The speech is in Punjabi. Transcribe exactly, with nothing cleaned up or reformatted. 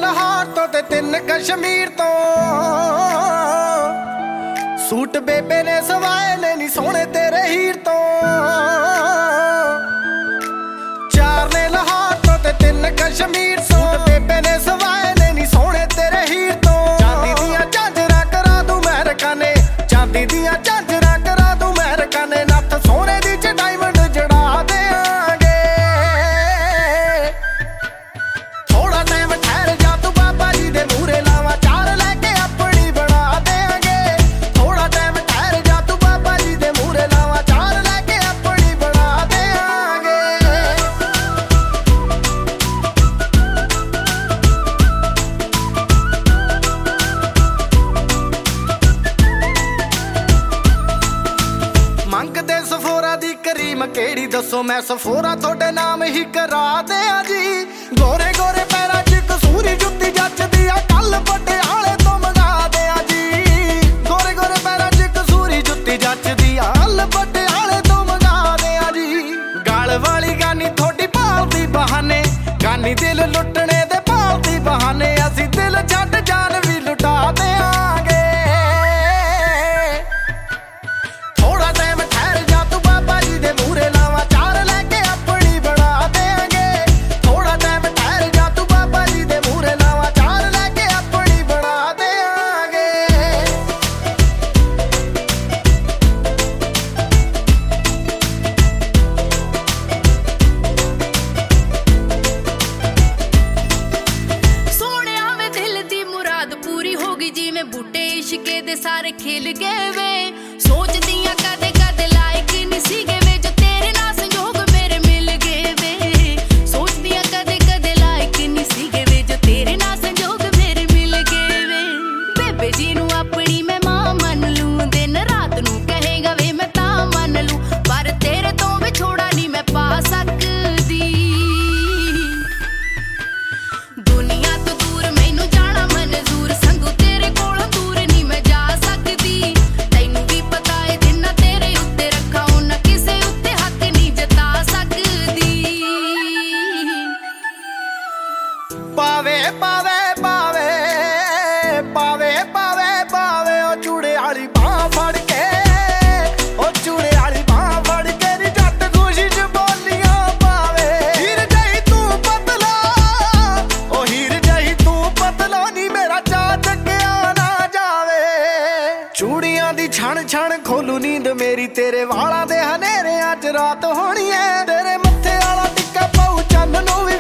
ਲਾਹੌਰ ਤੋਂ ਤੇ ਤਿੰਨ ਕਸ਼ਮੀਰ ਤੋਂ ਸੂਟ ਬੇਬੇ ਨੇ ਸਵਾਏ ਨੇ ਨੀ ਸੋਹਣੇ ਤੇਰੇ ਹੀਰ ਤੋਂ। ਚਾਰ ਨੇ ਲਾਹੌਰ ਤੋਂ ਤੇ ਤਿੰਨ ਕਸ਼ਮੀਰ ਤੋਂ ਸੂਟ ਬੇਬੇ ਨੇ ਸਵਾਏ ਨੇ ਨੀ ਸੋਹਣੇ ਤੇਰੇ ਹੀਰ ਤੋਂ। ਚਾਂਦੀ ਦੀਆਂ ਝਾਂਜਰਾਂ ਕਰਾ ਦੂੰ ਮਹਿਰਕਾਂ ਨੇ, ਚਾਂਦੀ ਦੀਆਂ ਝਾਂਜਰਾਂ ਕਰਾ ਦੂੰ ਮਹਿਰਕਾਂ ਨੇ। ਨੱਥ ਸੋਹਣੇ ਦੀ ਚ ਡਾਇਮੰਡ ਜੜਾ ਦਿਆਂਗੇ। ਥੋੜਾ ਟਾਈਮ ਠਹਿਰ ਜਾ ਤੂੰ ਬਾਬਾ ਜੀ ਦੇ ਮੂਹਰੇ ਲਾਵਾਂ ਚਾਰ ਲੈ ਕੇ ਆਪਣੀ ਬਣਾ ਦਿਆਂਗੇ। ਥੋੜਾ ਟਾਈਮ ਠਹਿਰ ਜਾ ਤੂੰ ਬਾਬਾ ਜੀ ਦੇ ਮੂਹਰੇ ਲਾਵਾਂ ਚਾਰ ਲੈ ਕੇ ਆਪਣੀ ਬਣਾ ਦਿਆਂਗੇ। ਮੰਗਦੇ ਸਫੋਰਾ ਦੀ ਕਰੀਮ ਕਿਹੜੀ ਦੱਸੋ ਮੈਂ ਸਫੋਰਾ ਤੁਹਾਡੇ ਨਾਮ ਹੀ ਕਰਾ ਦਿਆਂ ਜੀ। ਗੋਰੇ ਗੋਰੇ ਪੈਰਾਂ ਚ ਕਸੂਰੀ ਜੁੱਤੀ ਜੱਚਦੀ ਆ ਕੱਲ ਪਟਿਆਲੇ ਤੋਂ ਮੰਗਾ ਦਿਆਂ ਜੀ। ਗੋਰੇ ਗੋਰੇ ਪੈਰਾਂ ਚ ਕਸੂਰੀ ਜੁੱਤੀ ਜੱਚਦੀ ਆ ਕੱਲ ਪਟਿਆਲੇ ਤੋਂ ਮੰਗਾ ਦਿਆਂ ਜੀ। ਗਲ ਵਾਲੀ ਗਾਨੀ ਥੋੜੀ ਭਾਲਦੀ ਬਹਾਨੇ, ਗਾਨੀ ਦਿਲ ਲੁੱਟਣੇ ਦੇ ਭਾਲਦੀ ਬਹਾਨੇ। ਅਸੀਂ ਦਿਲ ਛੱਡ ਜਾਨ ਵੀ ਲੁਟਾ ਦਿਆਂਗੇ। ਥੋੜਾ ਟਾਈਮ ਠਹਿਰ ਜਾ ਤੂੰ ਬਾਬਾ ਜੀ ਦੇ ਮੂਹਰੇ ਲਾਵਾਂ ਚਾਰ ਲੈ ਕੇ ਆਪਣੀ ਬਣਾ ਦਿਆਂਗੇ। ਥੋੜਾ ਟਾਈਮ ਠਹਿਰ ਜਾ ਤੂੰ ਬਾਬਾ ਜੀ ਦੇ ਮੂਹਰੇ ਲਾਵਾਂ ਚਾਰ ਲੈ ਕੇ ਆਪਣੀ ਬਣਾ ਦਿਆਂਗੇ। ਸੋਹਣਿਆ ਵੇ ਦਿਲ ਦੀ ਮੁਰਾਦ ਪੂਰੀ ਹੋ ਗਈ ਜਿਵੇਂ ਬੂਟੇ ਇਸ਼ਕੇ ਦੇ ਸਾਰੇ ਖਿਲ ਗਏ ਵੇ। ਸੋਚਦੀਆਂ ਕਦੇ ਕਦੇ ਲਾਇਕ ਨਹੀਂ ਸੀਗੇ ਵੇ ਜੋ ਤੇਰੇ ਨਾਲ ਸੰਜੋਗ ਮੇਰੇ ਮਿਲ ਗਏ ਵੇ। ਸੋਚਦੀਆਂ ਕਦੇ ਕਦੇ ਲਾਇਕ ਨਹੀਂ ਸੀਗੇ ਵੇ ਜੋ ਤੇਰੇ ਨਾਲ ਸੰਜੋਗ ਮੇਰੇ ਮਿਲ ਗਏ ਵੇ। ਬੇਬੇ ਜੀ ਨੂੰ ਆਪਣੀ ਮੈਂ ਮਾਂ ਮੰਨ ਲੂੰ, ਦਿਨ ਰਾਤ ਨੂੰ ਕਹੇਗਾ ਵੇ ਮੈਂ ਤਾਂ ਮੰਨ ਲੂੰ, ਪਰ ਤੇਰੇ ਤੋਂ ਵਿਛੋੜਾ ਨਹੀਂ ਮੈਂ ਪਾ ਸਕਦੀ। ਦੁਨੀਆ ਤੋਂ ਦੂਰ ਮੈਨੂੰ ਜਾਣਾ ਮਨਜ਼ੂਰ, ਸੰਗੂ ਤੇਰੇ ਕੋਲੋਂ ਦੂਰ ਨਹੀਂ ਮੈਂ ਜਾ ਸਕਦੀ। ਤੈਨੂੰ ਵੀ ਪਤਾ ਏ ਜਿੰਨਾ ਤੇਰੇ ਉੱਤੇ ਰੱਖਾਂ ਉਹਨਾਂ ਕਿਸੇ ਉੱਤੇ ਹੱਕ ਨਹੀਂ ਜਤਾ ਸਕਦੀ। ਪਾਵੇ ਪਾਵੇ ਪਾਵੇ ਪਾਵੇ ਪਾਵੇ ਪਾਵੇ ਉਹ ਚੂੜੇ ਵਾਲੀ ਬਾਂਹ ਫੜ ਕੇ, ਉਹ ਚੂੜੇ ਵਾਲੀ ਬਾਂਹ ਫੜ ਕੇ ਨੀ ਜੱਟ ਖੁਸ਼ੀ ਚ ਬੋਲੀਆਂ ਪਾਵੇ। ਹੀਰ ਜਹੀ ਤੂੰ ਪਤਲਾ, ਉਹ ਹੀਰ ਜਹੀ ਤੂੰ ਪਤਲਾ ਨੀ ਮੇਰਾ ਚਾਅ ਚੱਕਿਆ ਨਾ ਜਾਵੇ। ਚੂੜੀਆਂ ਦੀ ਛਣ ਛਣ ਖੋਲੂ ਨੀਂਦ ਮੇਰੀ ਤੇਰੇ ਵਾਲਾਂ ਦੇ ਹਨੇਰਿਆਂ ਚ ਰਾਤ ਹੋਣੀ ਐ। ਤੇਰੇ ਮੱਥੇ ਵਾਲਾ ਟਿੱਕਾ ਪਾਉ ਚੰਨ ਨੂੰ ਵੀ